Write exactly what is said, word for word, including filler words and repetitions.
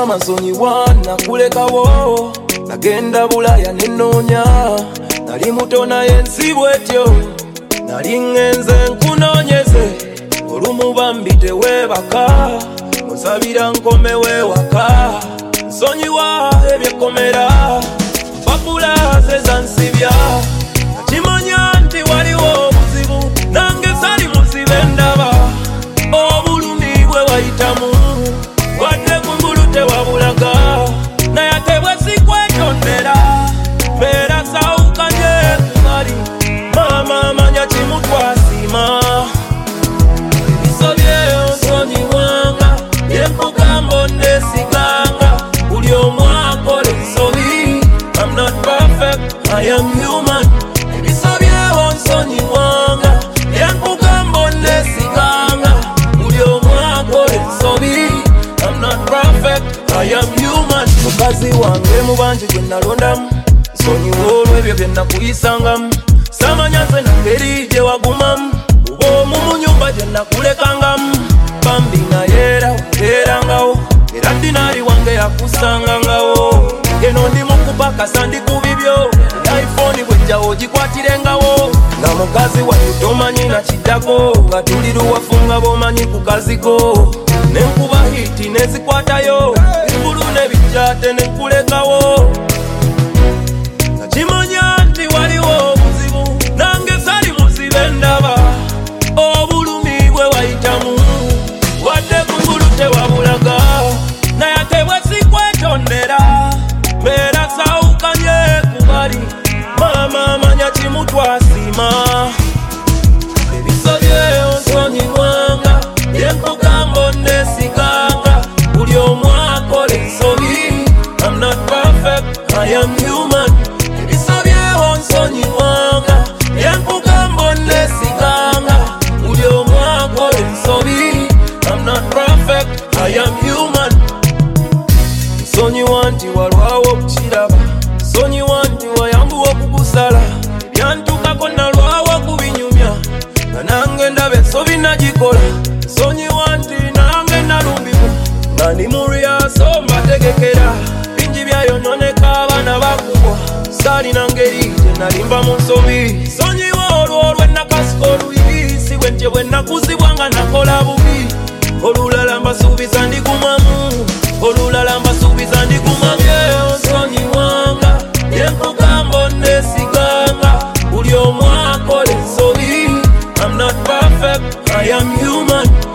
Mama nsonyiwa nakulekawo, nagenda Bulaya nenoonya, nali muto naye ensi bwetyo, nali ngenze nkunoonyeze, olumu bambi teweebaka, onsabira nkomewo ewaka. Nsonyiwa ebyekkomera, mpapula ze zansibya, nakimanya nti waliwo obuzibu, nange sali muzibe ndaba, obulumi bwe wayitamu, wadde kungulu tewabulaga, naye ate bwe sikwetondera, mbeera sawukanye kubali, maama manya kimu twasiima. Ebisobye onsonyiwanga, byempugamba onneesiganga, buli omu akola ensobi. I'm not perfect, I am human. Ebisobye onsonyiwanga, byempugamba onneesiganga, buli omu akola ensobi. I'm not perfect, I am human. Mukazi wange mu bangi gwe nalondamu, nsonyiwa olw'ebyo bye nakuyisangamu, samanya nze nangeri gye wagumamu, oba omu mu nnyumba gye nakulekangamu, bambi naye era wabeerangawo, era dinaali wange yakusangangawo, eno ndi mu kupakasa ndi ku bibyo, iPhone bwejja ogikwatirengawo, nga mukazi wange tomanyi na kiddako, nga tuli luwafu nga b'omanyi ku kaziko, nenkuba hiti nezikwatayo, engulu n'ebijjate nenkulekawo, nakimanya nti waliwo obuzibu, nange sali muzibe ndaba, obulumi bwe wayitamu, wadde kungulu tewabulaga, naye ate bwe sikwetondera, mbeera sawukanye kubali, maama manya kimu twasiima. Ebisobye onsonyiwanga, byempugamba onneesiganga, buli omu akola ensobi. I'm not perfect, I am human. Ebisobye onsonyiwanga, byempugamba onneesiganga, buli omu akola ensobi. I'm not perfect, I am human. Nsonyiwa nti walwawo okukiraba, nsonyiwa nti wayambuwa okugusala, ebyantukako nalwawo okubinyumya, nga nange ndaba ensobi nagikola. Nsonyiwa nti nange nalumbibwa, nga ndi mu ryaso mbategekera, bingi byayononeka abaana bakubwa, saalina ngeri gye nalimba mu nsobi. Nsonyiwa olwo lwe nakasuka oluyi, si bwe ntye bwe nakuzibwa nga nakola bubi, olulala mbasuubiza ndigumamu, olulala mbasuubiza ndigumamu. Onsonyiwanga, byempugamba onneesiganga, buli omu akola ensobi. I'm not perfect, I am human.